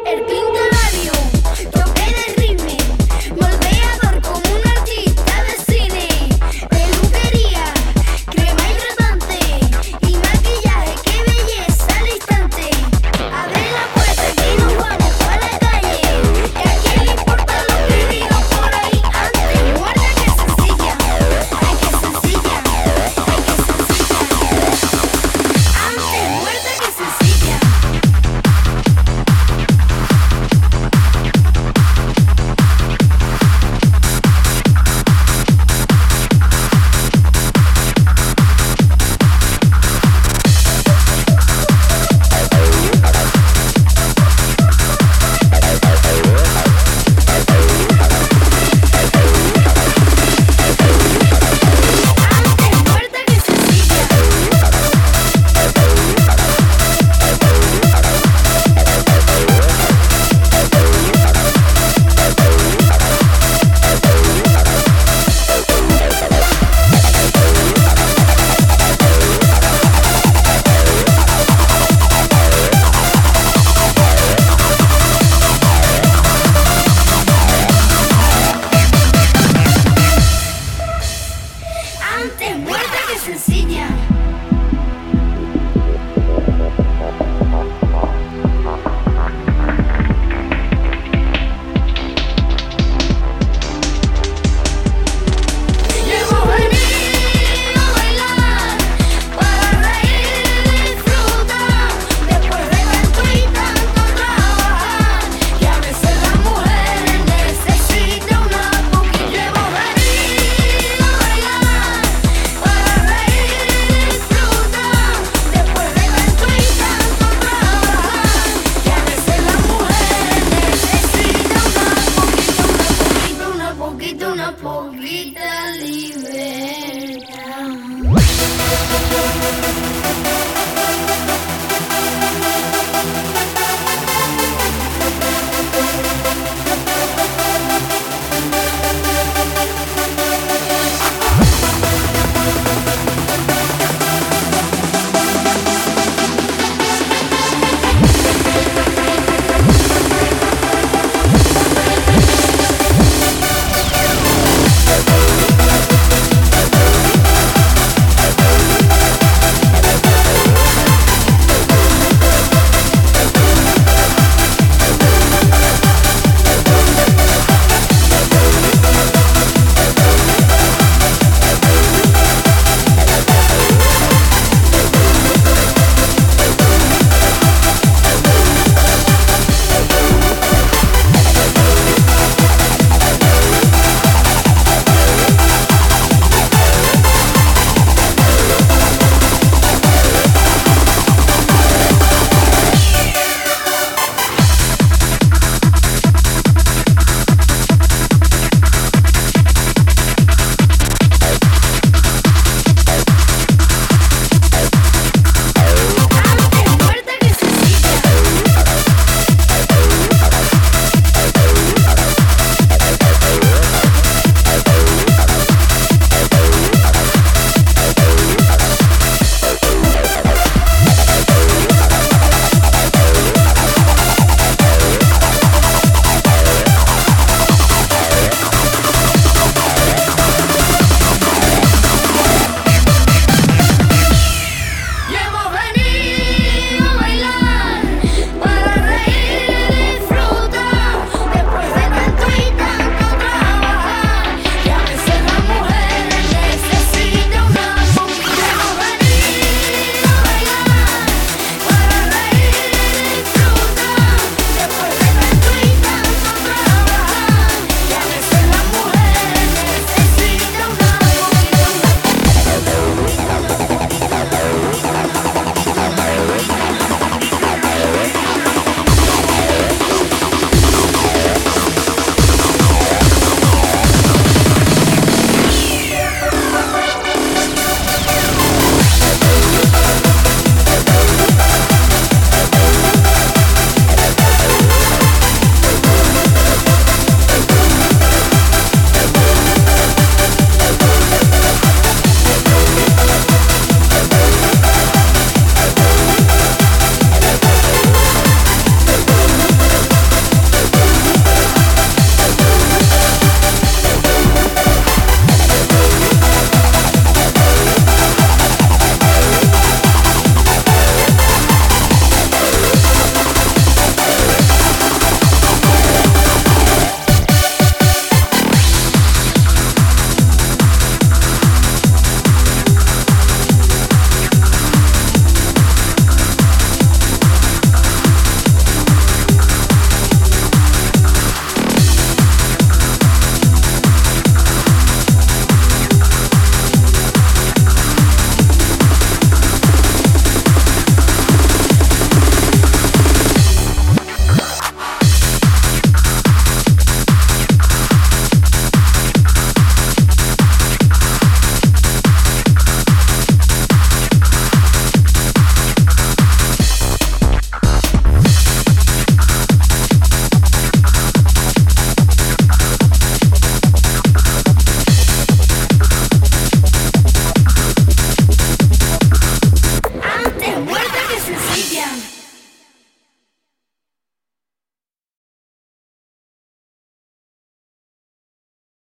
El Pintalario, toque de ritmo, moldeador como un artista de cine, peluquería, crema hidratante y maquillaje, qué belleza al instante. Abre la puerta que nos vamos pa' la calle, que a quién le importa lo que digan por ahí. Antes muerta que sencilla, ay que sencilla, ay que sencilla. Antes muerta que sencilla. Antes muerta que sencilla. Antes muerta que sencilla. Y hemos venido a bailar para reír y disfrutar. Después de tanto y tanto trabajar, que a veces las mujeres necesitan una poquilla. Y hemos venido a bailar para reír y disfrutar. Después de tanto y tanto trabajar, que a veces las mujeres necesitan una poquita libertad.